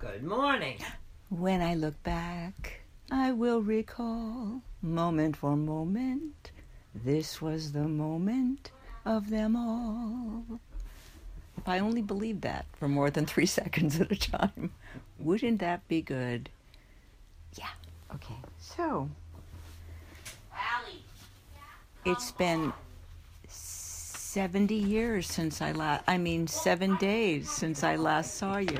Good morning. When I look back, I will recall, moment for moment, this was the moment of them all. If I only believed that for more than 3 seconds at a time, wouldn't that be good? Yeah. Okay. So, Allie. it's been 70 years since 7 days since I last saw you.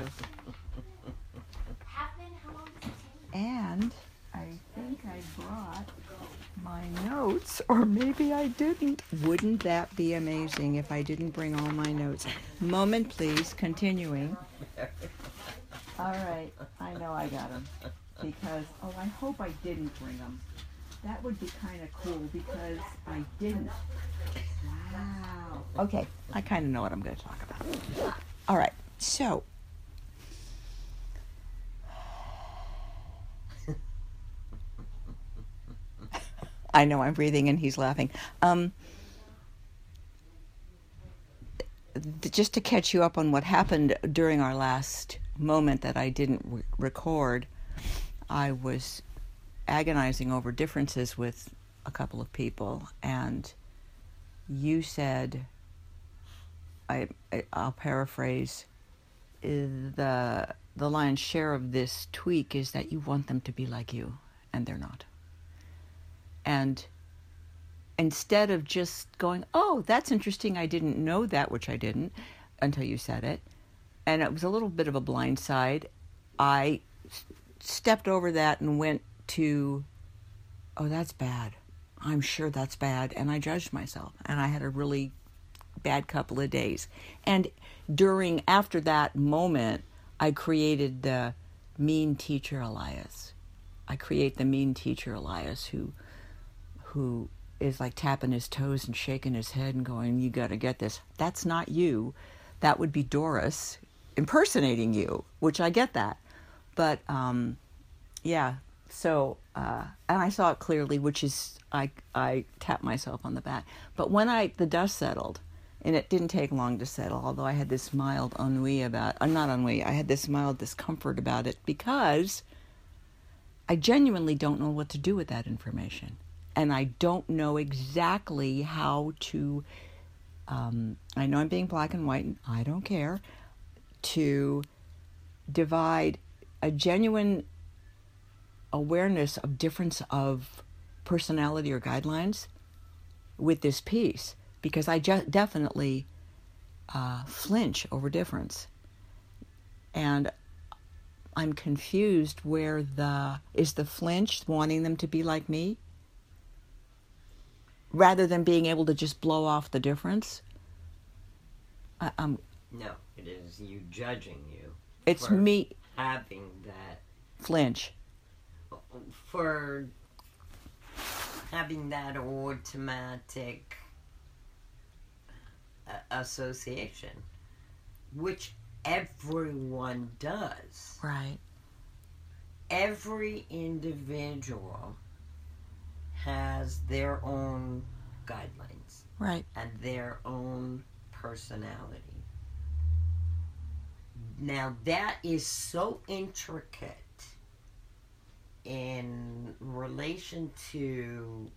And I think I brought my notes, or maybe I didn't. Wouldn't that be amazing if I didn't bring all my notes? Moment, please. Continuing. All right. I know I got them. Because, I hope I didn't bring them. That would be kind of cool because I didn't. Wow. Okay. I kind of know what I'm going to talk about. All right. So, I know I'm breathing and he's laughing. Just to catch you up on what happened during our last moment that I didn't record, I was agonizing over differences with a couple of people, and you said, I'll paraphrase, the lion's share of this tweak is that you want them to be like you, and they're not. And instead of just going, oh, that's interesting, I didn't know that, which I didn't until you said it, and it was a little bit of a blind side, I stepped over that and went to, oh, that's bad. I'm sure that's bad. And I judged myself, and I had a really bad couple of days. And after that moment, I created the mean teacher Elias. I create the mean teacher Elias who is like tapping his toes and shaking his head and going, you got to get this. That's not you. That would be Doris impersonating you, which I get that. But, yeah. So, and I saw it clearly, which is, I tapped myself on the back. But when the dust settled, and it didn't take long to settle, although I had this mild ennui I had this mild discomfort about it because I genuinely don't know what to do with that information. And I don't know exactly how to, I know I'm being black and white, and I don't care, to divide a genuine awareness of difference of personality or guidelines with this piece, because I definitely flinch over difference. And I'm confused where is the flinch wanting them to be like me? Rather than being able to just blow off the difference? No, it is you judging you. It's me having that flinch. For having that automatic association, which everyone does. Right. Every individual has their own guidelines. Right. And their own personality. Now that is so intricate in relation to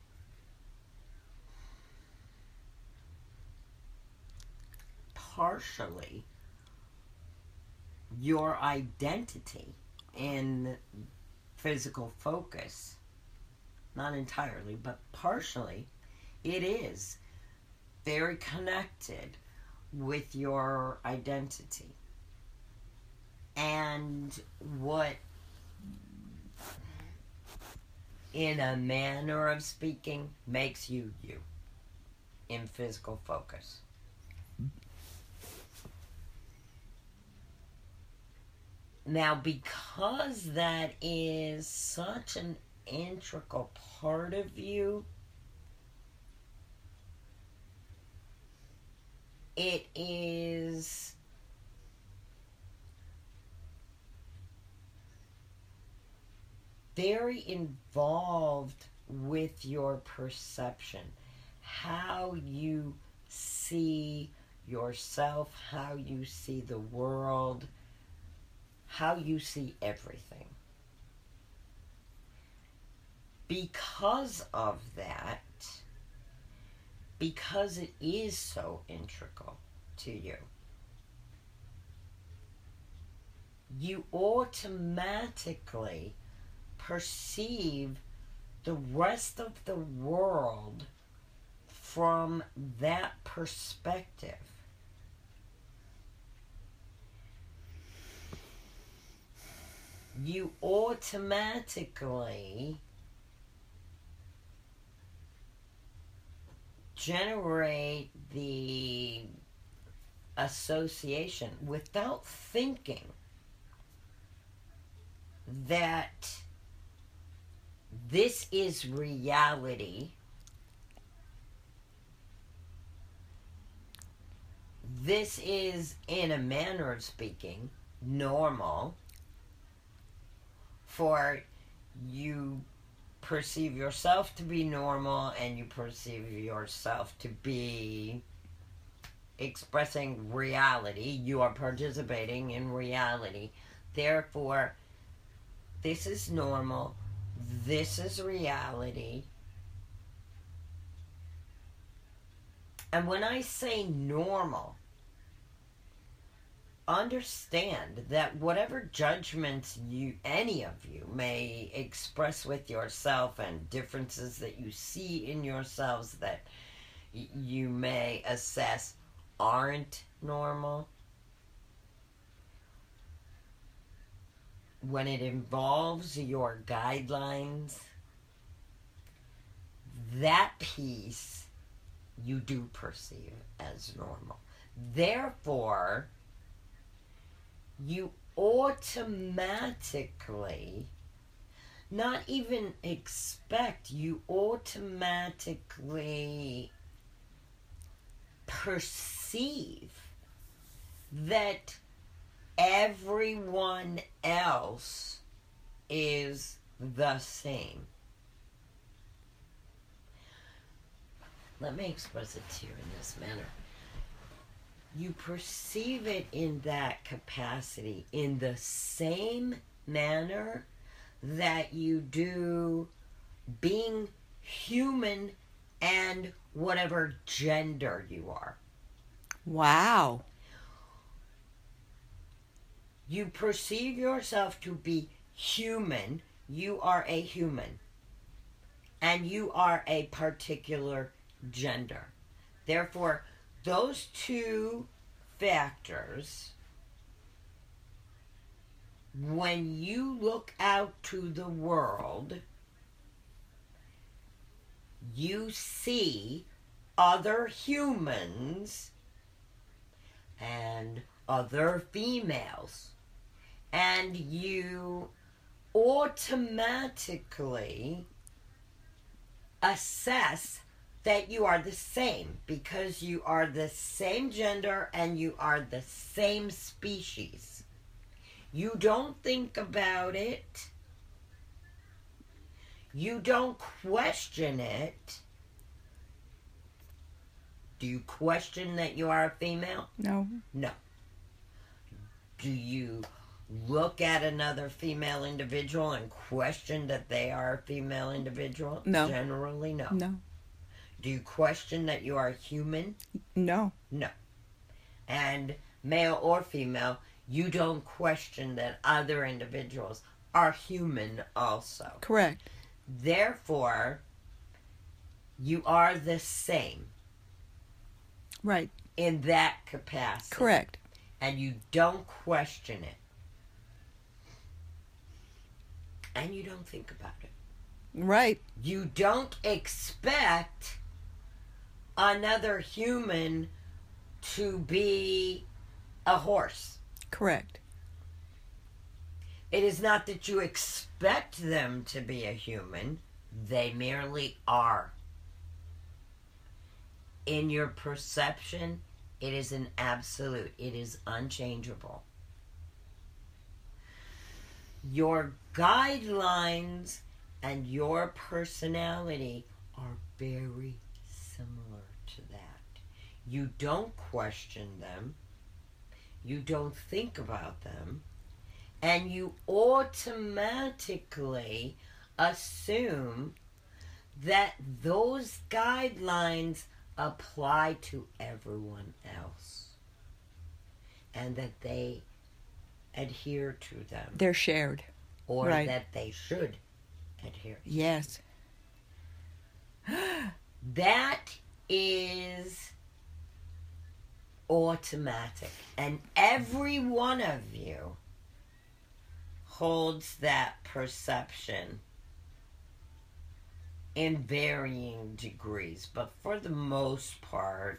partially your identity in physical focus. Not entirely, but partially, it is very connected with your identity. And what, in a manner of speaking, makes you you in physical focus. Now, because that is such an integral part of you, it is very involved with your perception, how you see yourself, how you see the world, how you see everything. Because of that, because it is so integral to you, you automatically perceive the rest of the world from that perspective. You automatically generate the association without thinking that this is reality. This is, in a manner of speaking, normal. For you perceive yourself to be normal, and you perceive yourself to be expressing reality. You are participating in reality. Therefore, this is normal. This is reality. And when I say normal, understand that whatever judgments any of you may express with yourself, and differences that you see in yourselves that you may assess aren't normal, when it involves your guidelines, that piece you do perceive as normal. Therefore, you automatically, not even expect, you automatically perceive that everyone else is the same. Let me express it to you in this manner. You perceive it in that capacity, in the same manner that you do being human and whatever gender you are. Wow. You perceive yourself to be human. You are a human. And you are a particular gender. Therefore, those two factors, when you look out to the world, you see other humans and other females, and you automatically assess that you are the same, because you are the same gender and you are the same species. You don't think about it. You don't question it. Do you question that you are a female? No. No. Do you look at another female individual and question that they are a female individual? No. Generally, no. No. Do you question that you are human? No. No. And male or female, you don't question that other individuals are human also. Correct. Therefore, you are the same. Right. In that capacity. Correct. And you don't question it. And you don't think about it. Right. You don't expect another human to be a horse. Correct. It is not that you expect them to be a human. They merely are. In your perception, it is an absolute. It is unchangeable. Your guidelines and your personality are very similar to that. You don't question them. You don't think about them. And you automatically assume that those guidelines apply to everyone else and that they adhere to them. They're shared. Or right. that they should adhere to. Yes. That is automatic. And every one of you holds that perception in varying degrees. But for the most part,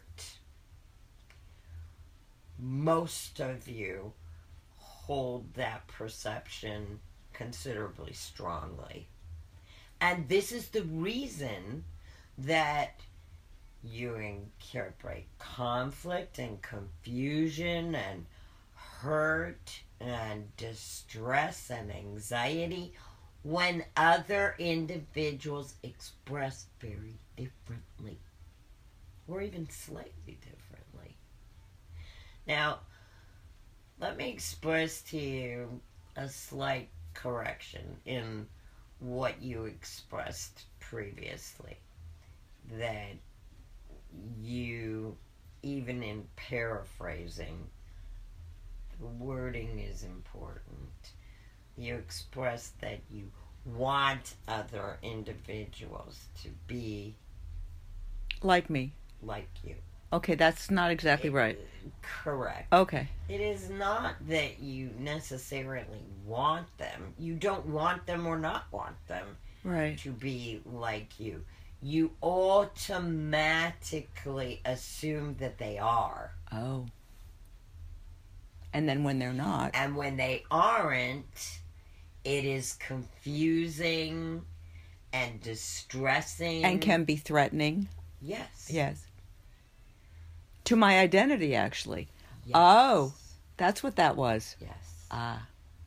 most of you hold that perception considerably strongly. And this is the reason that you incorporate conflict and confusion and hurt and distress and anxiety when other individuals express very differently, or even slightly differently. Now, let me express to you a slight correction in what you expressed previously. That you, even in paraphrasing, the wording is important. You expressed that you want other individuals to be like me. Like you. Okay, that's not exactly right. Correct. Okay. It is not that you necessarily want them. You don't want them or not want them to be like you. You automatically assume that they are. Oh. And then when they're not. And when they aren't, it is confusing and distressing. And can be threatening. Yes. Yes. To my identity, actually. Yes. Oh, that's what that was. Yes. Ah.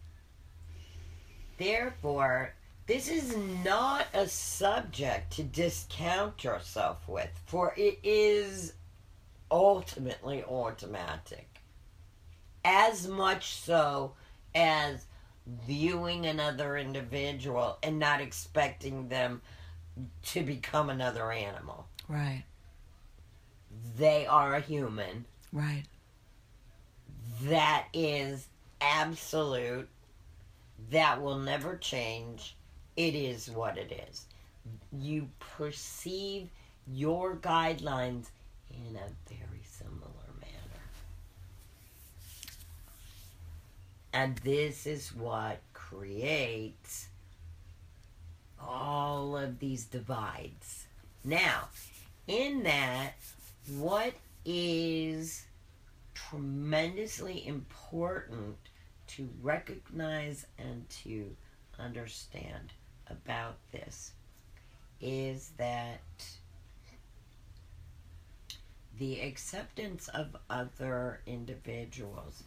Therefore, this is not a subject to discount yourself with, for it is ultimately automatic. As much so as viewing another individual and not expecting them to become another animal. Right. They are a human. Right. That is absolute. That will never change. It is what it is. You perceive your guidelines in a very similar manner. And this is what creates all of these divides. Now, in that, what is tremendously important to recognize and to understand about this is that the acceptance of other individuals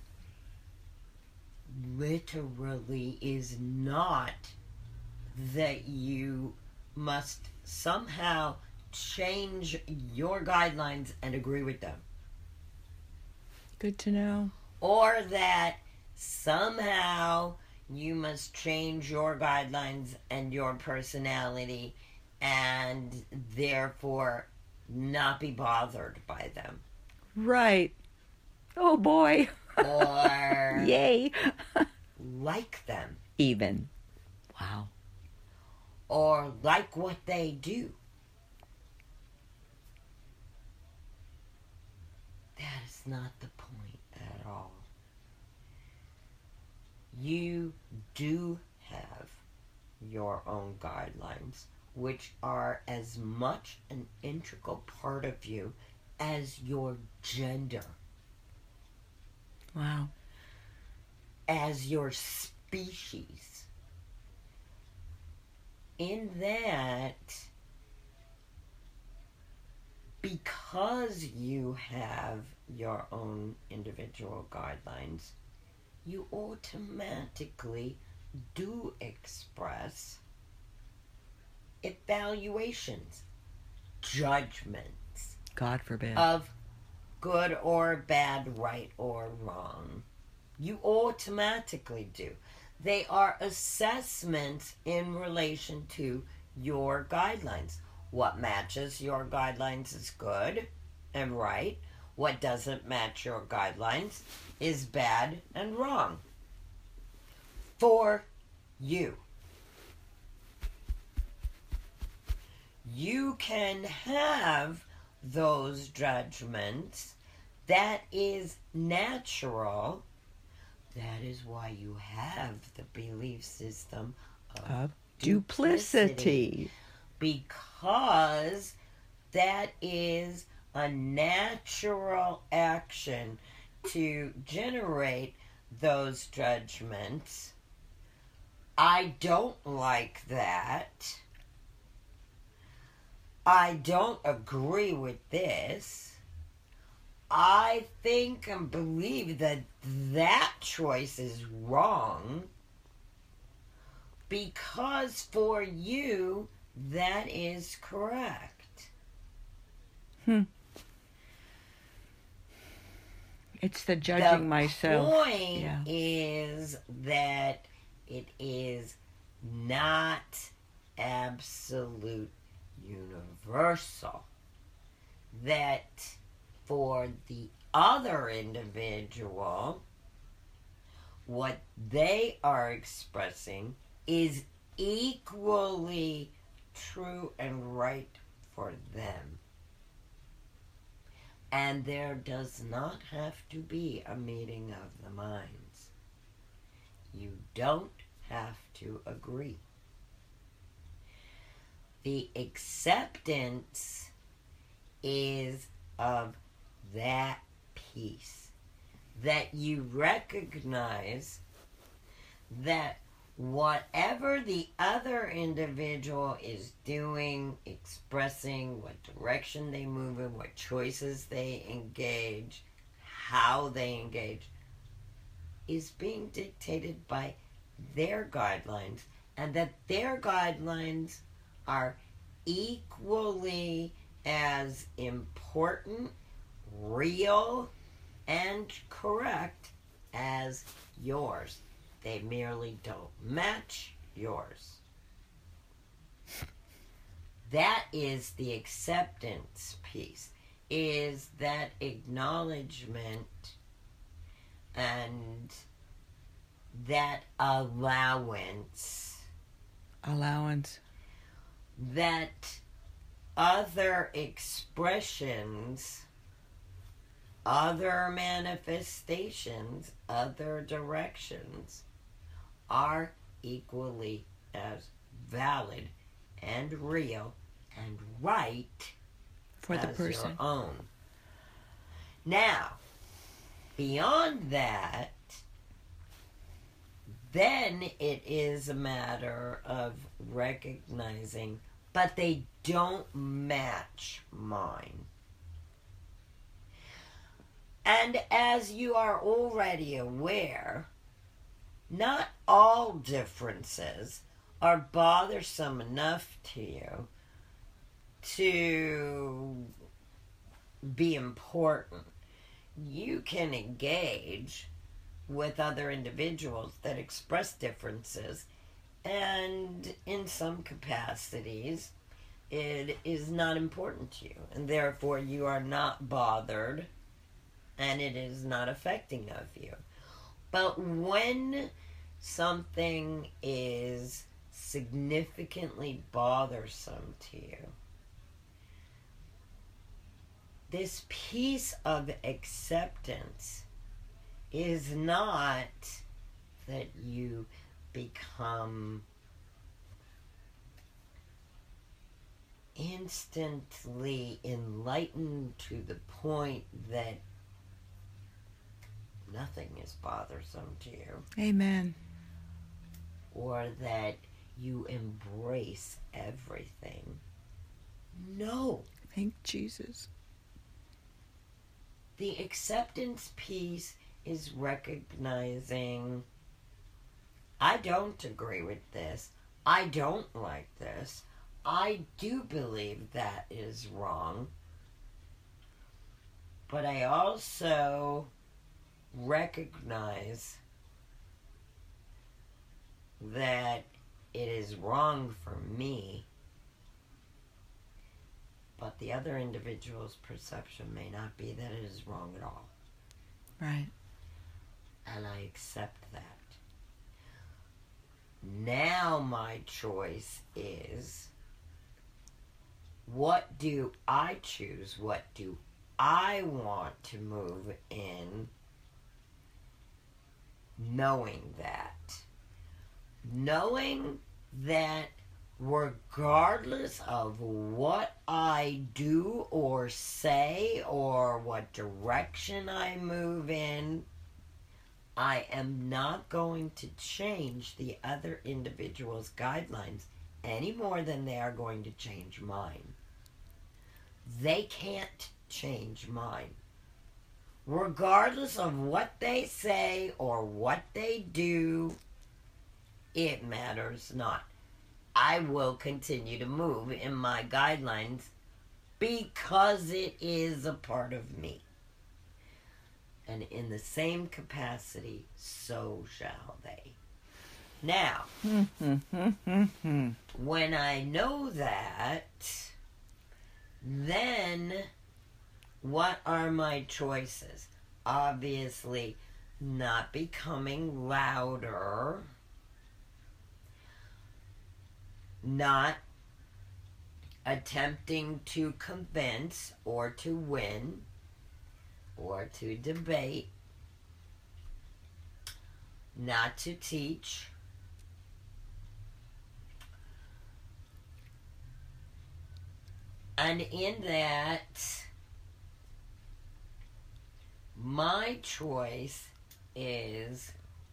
literally is not that you must somehow change your guidelines and agree with them. Good to know. Or that somehow you must change your guidelines and your personality and therefore not be bothered by them. Right. Oh boy. Or yay. like them. Even. Wow. Or like what they do. That is not the point at all. You do have your own guidelines, which are as much an integral part of you as your gender. Wow. As your species. In that, because you have your own individual guidelines, you automatically do express evaluations, judgments. God forbid. Of good or bad, right or wrong. You automatically do. They are assessments in relation to your guidelines. What matches your guidelines is good and right. What doesn't match your guidelines is bad and wrong. For you. You can have those judgments. That is natural. That is why you have the belief system of duplicity. Because that is a natural action to generate those judgments. I don't like that. I don't agree with this. I think and believe that that choice is wrong because for you, that is correct. It's the judging myself. The point is that it is not absolute universal. That for the other individual, what they are expressing is equally true and right for them. And there does not have to be a meeting of the minds. You don't have to agree. The acceptance is of that piece, that you recognize that whatever the other individual is doing, expressing, what direction they move in, what choices they engage, how they engage, is being dictated by their guidelines, and that their guidelines are equally as important, real, and correct as yours. They merely don't match yours. That is the acceptance piece, is that acknowledgement and that allowance. That other expressions, other manifestations, other directions are equally as valid and real and right for the person. Your own. Now, beyond that, then it is a matter of recognizing, but they don't match mine. And as you are already aware, not all differences are bothersome enough to you to be important. You can engage with other individuals that express differences, and in some capacities it is not important to you, and therefore you are not bothered and it is not affecting of you. But when something is significantly bothersome to you, this piece of acceptance is not that you become instantly enlightened to the point that nothing is bothersome to you. Amen. Or that you embrace everything. No. Thank Jesus. The acceptance piece is recognizing, I don't agree with this. I don't like this. I do believe that is wrong. But I also recognize that it is wrong for me, but the other individual's perception may not be that it is wrong at all. Right. And I accept that. Now my choice is, what do I choose? What do I want to move in? Knowing that regardless of what I do or say or what direction I move in, I am not going to change the other individual's guidelines any more than they are going to change mine. They can't change mine. Regardless of what they say or what they do, it matters not. I will continue to move in my guidelines because it is a part of me. And in the same capacity, so shall they. Now, when I know that, then what are my choices? Obviously, not becoming louder, not attempting to convince or to win or to debate, not to teach, and in that, my choice is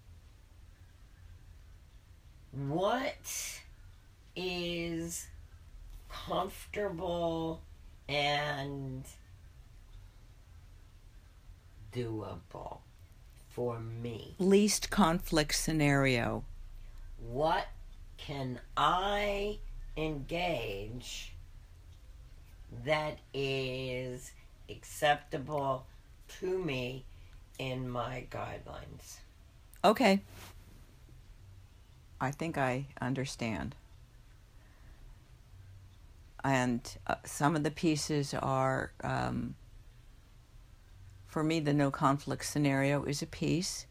what is comfortable and doable for me. Least conflict scenario. What can I engage that is acceptable to me in my guidelines? Okay. I think I understand. And some of the pieces are, for me, the no conflict scenario is a piece.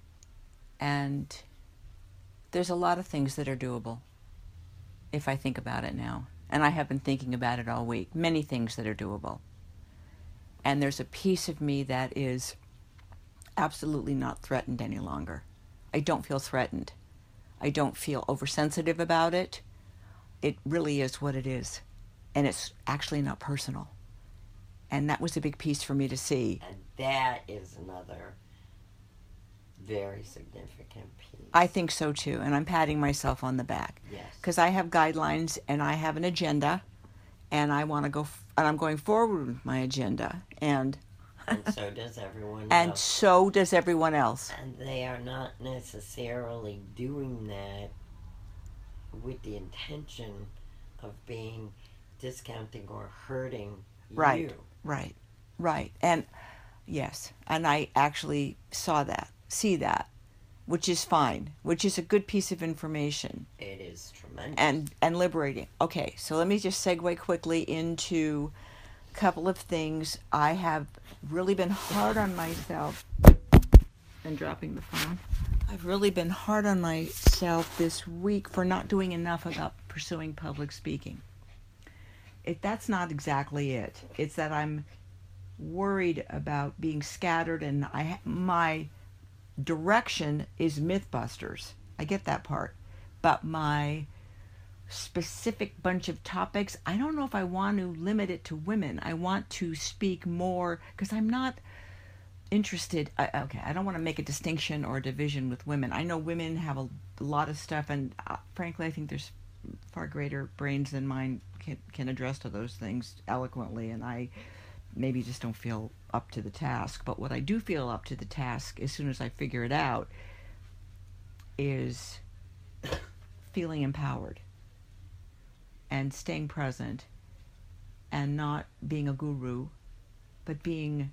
And there's a lot of things that are doable, if I think about it now. And I have been thinking about it all week. Many things that are doable. And there's a piece of me that is absolutely not threatened any longer. I don't feel threatened. I don't feel oversensitive about it. It really is what it is. And it's actually not personal. And that was a big piece for me to see. And that is another very significant piece. I think so too. And I'm patting myself on the back. Yes. Because I have guidelines and I have an agenda. And I want to go, and I'm going forward with my agenda. And so does everyone else. And so does everyone else. And they are not necessarily doing that with the intention of being discounting or hurting you. Right. And yes, and I actually see that, which is fine, which is a good piece of information. It is tremendous. And liberating. Okay, so let me just segue quickly into a couple of things. I have really been hard on myself. And dropping the phone. I've really been hard on myself this week for not doing enough about pursuing public speaking. That's not exactly it. It's that I'm worried about being scattered, and my direction is Mythbusters. I get that part. But my specific bunch of topics, I don't know if I want to limit it to women. I want to speak more, because I'm not interested. I don't want to make a distinction or a division with women. I know women have a lot of stuff, and frankly, I think there's far greater brains than mine can address to those things eloquently, and I maybe just don't feel up to the task. But what I do feel up to the task, as soon as I figure it out, is feeling empowered and staying present and not being a guru, but being,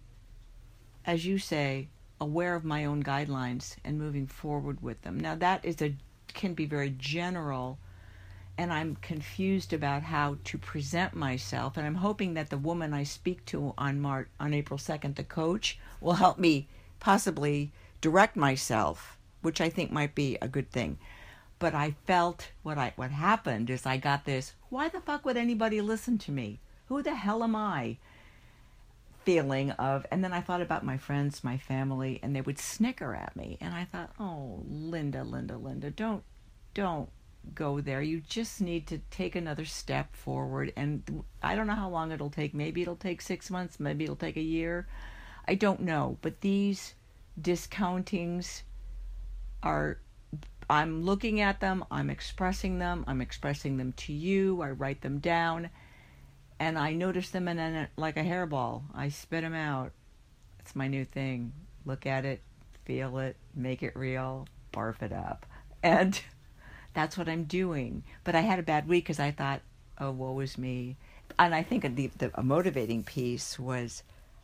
as you say, aware of my own guidelines and moving forward with them. Now, that is a can be very general, and I'm confused about how to present myself. And I'm hoping that the woman I speak to on April 2nd, the coach, will help me possibly direct myself, which I think might be a good thing. But I felt what happened is I got this, why the fuck would anybody listen to me? Who the hell am I? Feeling of, and then I thought about my friends, my family, and they would snicker at me. And I thought, oh, Linda, don't go there. You just need to take another step forward. And I don't know how long it'll take. Maybe it'll take 6 months. Maybe it'll take a year. I don't know. But these discountings are, I'm looking at them. I'm expressing them to you. I write them down. And I notice them, and then like a hairball, I spit them out. It's my new thing. Look at it, feel it, make it real, barf it up. And that's what I'm doing. But I had a bad week because I thought, oh, woe is me. And I think the motivating piece was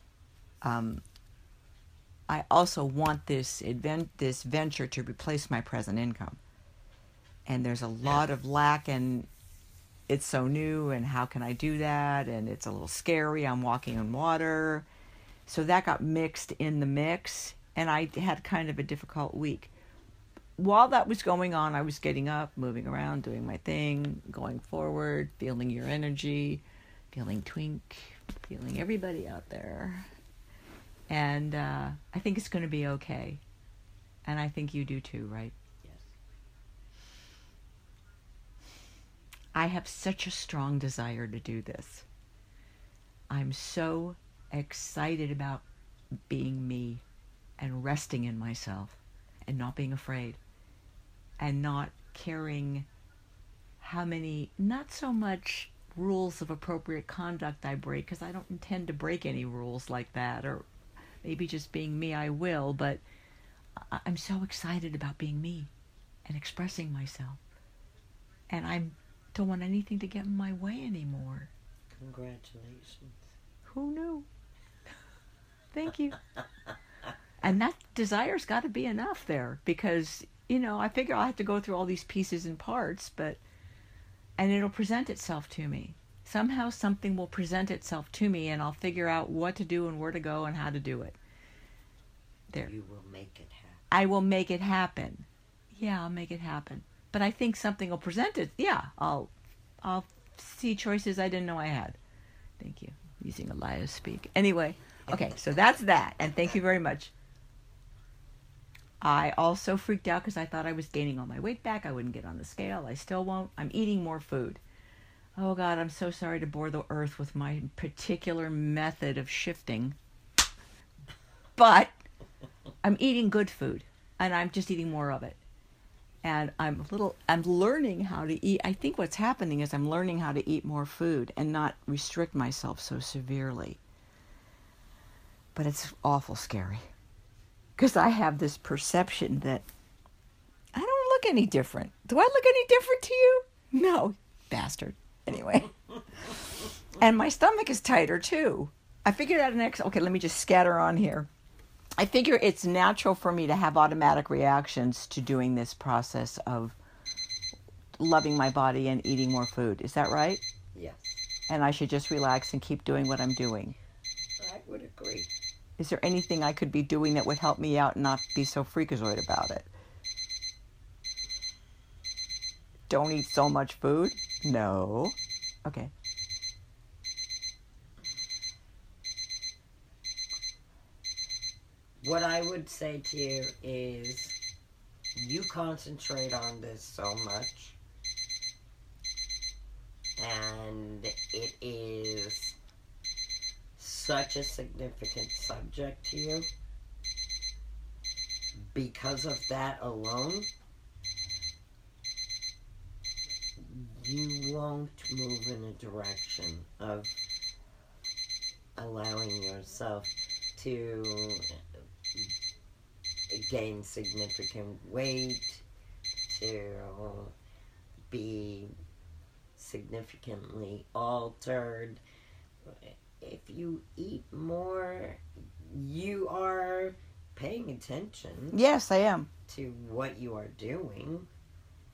I also want this venture to replace my present income. And there's a lot of lack, and it's so new, and how can I do that? And it's a little scary. I'm walking on water. So that got mixed in the mix, and I had kind of a difficult week. While that was going on, I was getting up, moving around, doing my thing, going forward, feeling your energy, feeling Twink, feeling everybody out there. And I think it's going to be okay. And I think you do too, right? I have such a strong desire to do this. I'm so excited about being me and resting in myself and not being afraid and not caring how many, not so much rules of appropriate conduct I break, because I don't intend to break any rules like that, or maybe just being me I will, but I'm so excited about being me and expressing myself. And I don't want anything to get in my way anymore. Congratulations. Who knew? Thank you. And that desire's got to be enough there, because, I figure I'll have to go through all these pieces and parts, and it'll present itself to me. Somehow something will present itself to me, and I'll figure out what to do and where to go and how to do it. There. You will make it happen. I will make it happen. Yeah, I'll make it happen. But I think something will present it. Yeah, I'll see choices I didn't know I had. Thank you. Using Elias speak. Anyway, okay, so that's that. And thank you very much. I also freaked out because I thought I was gaining all my weight back. I wouldn't get on the scale. I still won't. I'm eating more food. Oh, God, I'm so sorry to bore the earth with my particular method of shifting. But I'm eating good food, and I'm just eating more of it. And I'm learning how to eat. I think what's happening is I'm learning how to eat more food and not restrict myself so severely. But it's awful scary, because I have this perception that I don't look any different. Do I look any different to you? No, bastard. Anyway. And my stomach is tighter too. I figured out okay, let me just scatter on here. I figure it's natural for me to have automatic reactions to doing this process of loving my body and eating more food. Is that right? Yes. And I should just relax and keep doing what I'm doing. I would agree. Is there anything I could be doing that would help me out and not be so freakazoid about it? Don't eat so much food? No. Okay. What I would say to you is, you concentrate on this so much, and it is such a significant subject to you. Because of that alone, you won't move in a direction of allowing yourself to gain significant weight, to be significantly altered. If you eat more, you are paying attention. Yes, I am. To what you are doing.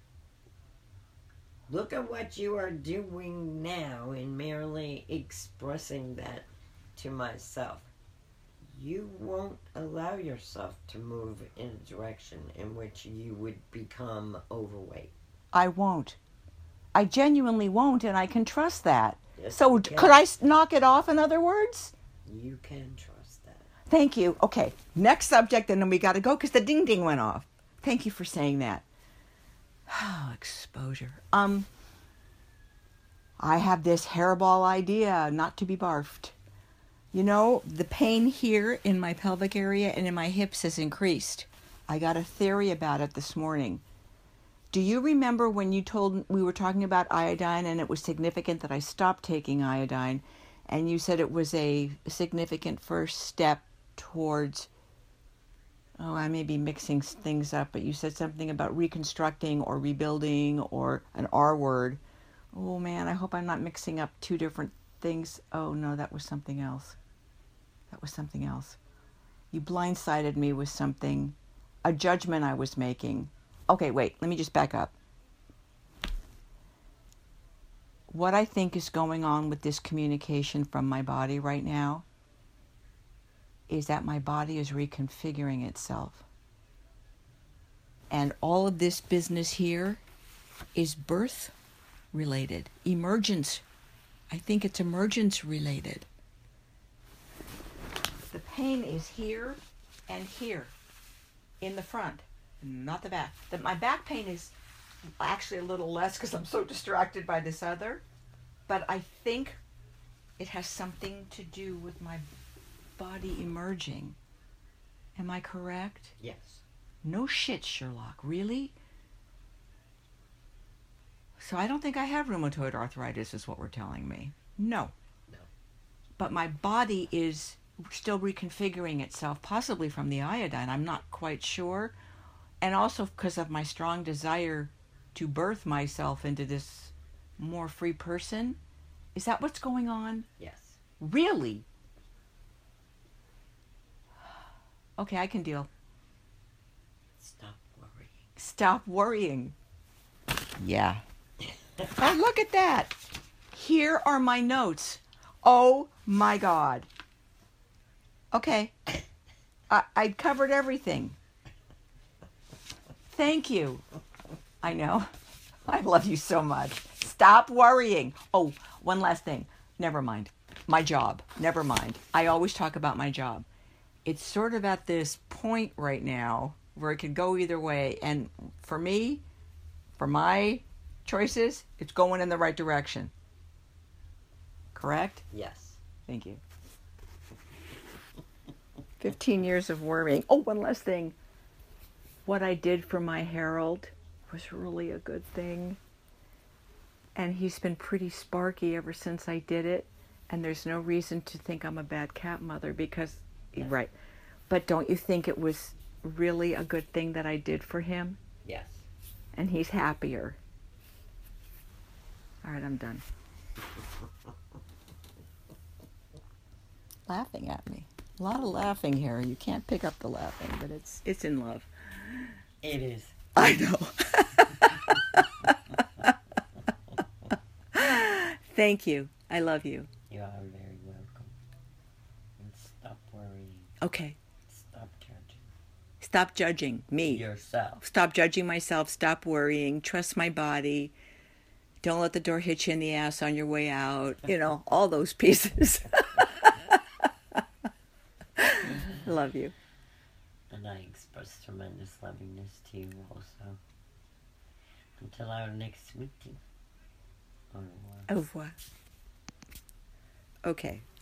Look at what you are doing now in merely expressing that to myself. You won't allow yourself to move in a direction in which you would become overweight. I won't. I genuinely won't, and I can trust that. Yes, So you can. could I knock it off, in other words? You can trust that. Thank you. Okay, next subject, and then we got to go because the ding ding went off. Thank you for saying that. Oh, exposure. I have this hairball idea, not to be barfed. You know, the pain here in my pelvic area and in my hips has increased. I got a theory about it this morning. Do you remember when we were talking about iodine and it was significant that I stopped taking iodine, and you said it was a significant first step towards, oh, I may be mixing things up, but you said something about reconstructing or rebuilding or an R word. Oh man, I hope I'm not mixing up two different things. Oh no, that was something else. That was something else. You blindsided me with something, a judgment I was making. Okay, wait, let me just back up. What I think is going on with this communication from my body right now is that my body is reconfiguring itself. And all of this business here is birth related, emergence. I think it's emergence related. The pain is here and here in the front, not the back. My back pain is actually a little less because I'm so distracted by this other, but I think it has something to do with my body emerging. Am I correct? Yes. No shit, Sherlock. Really? So I don't think I have rheumatoid arthritis is what we're telling me. No. No. But my body is still reconfiguring itself, possibly from the iodine. I'm not quite sure. And also because of my strong desire to birth myself into this more free person. Is that what's going on? Yes. Really? Okay, I can deal. Stop worrying. Stop worrying. Yeah. Oh, look at that. Here are my notes. Oh my God. Okay. I covered everything. Thank you. I know. I love you so much. Stop worrying. Oh, one last thing. Never mind. My job. Never mind. I always talk about my job. It's sort of at this point right now where it could go either way. And for me, for my choices, it's going in the right direction. Correct? Yes. Thank you. 15 years of worrying. Oh, one last thing. What I did for my Harold was really a good thing. And he's been pretty sparky ever since I did it. And there's no reason to think I'm a bad cat mother because, Yes. Right. But don't you think it was really a good thing that I did for him? Yes. And he's happier. All right, I'm done. Laughing at me. A lot of laughing here. You can't pick up the laughing, but it's in love. It is. I know. Thank you. I love you. You are very welcome. And stop worrying. Okay. Stop judging. Stop judging me. Yourself. Stop judging myself. Stop worrying. Trust my body. Don't let the door hit you in the ass on your way out. You know, all those pieces. Love you. And I express tremendous lovingness to you also. Until our next meeting. Au revoir. Au revoir. Okay.